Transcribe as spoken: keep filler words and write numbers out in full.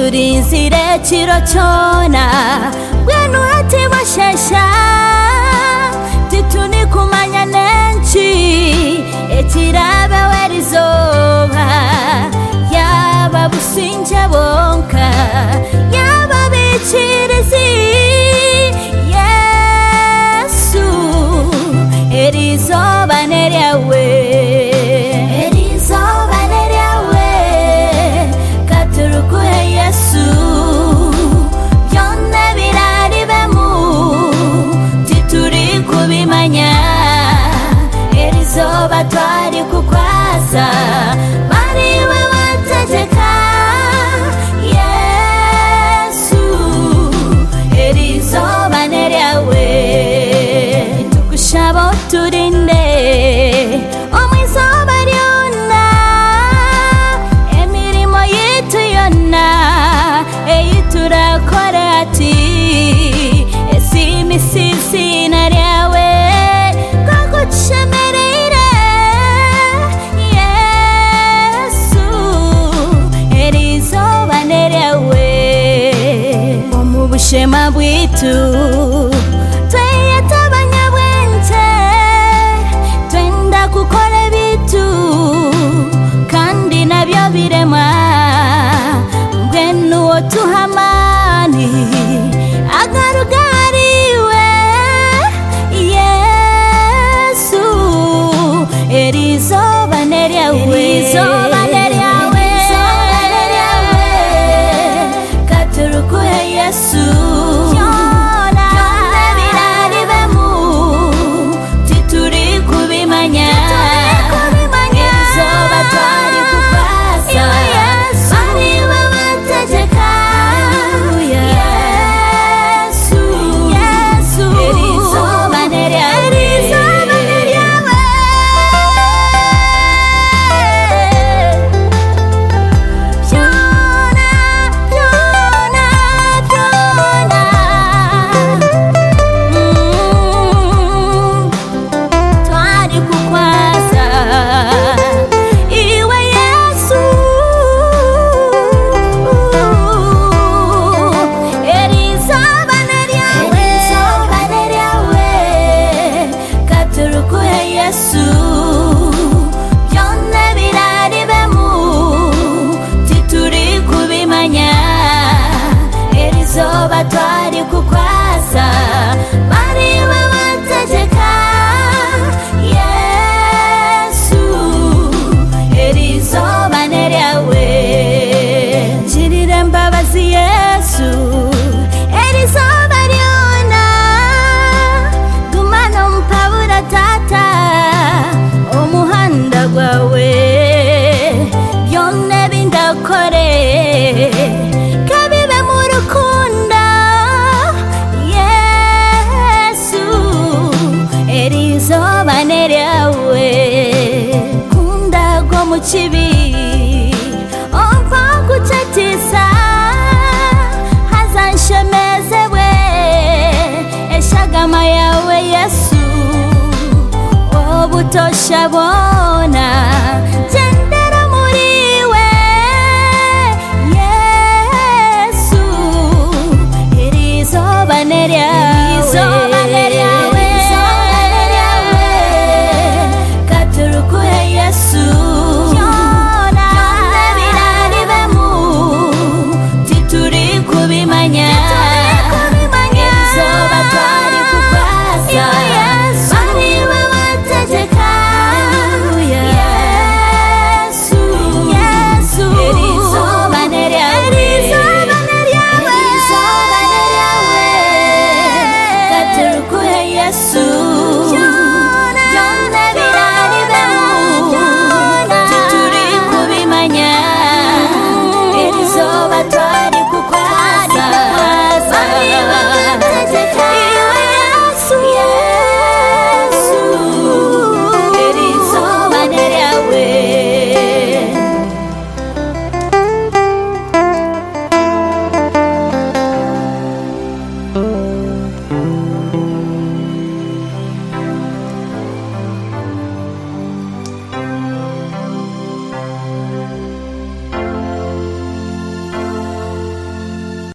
turinzire kiro cyona bwenu hati bashasha tituni kumanya nenshi ekirabe werizoba yaba businja bonka yaba bichirizi Yesu erizoba neryawe erizoba neryawe katurukuhe Yesu byonna birari bemu tituri kubimanya erizoba twari kukwasa bariwe wategeka Yesu erizoba neryawe tukushaba turinde omwizoba lyonna emirimo yitu yonna eyiturakore ati esimisisina lyawe kakutushemereire Yesu erizoba neryawe omubushema bwitu tweyetaba bwente twenda kukora bitu kandi nabyo birema mbwenu otuhamani agarugariwe Yesu erizoba neryawe erizoba neryawe katurukuhe Yesu twari kukwasa bariwe wategeka Yesu erizoba neryawe girire mbabazi Yesu erizoba lyona gumana mpabura tata omuhanda gwawe byonna bindakore kabibe mu rukundo erizoba neryawe kunda go mu kibi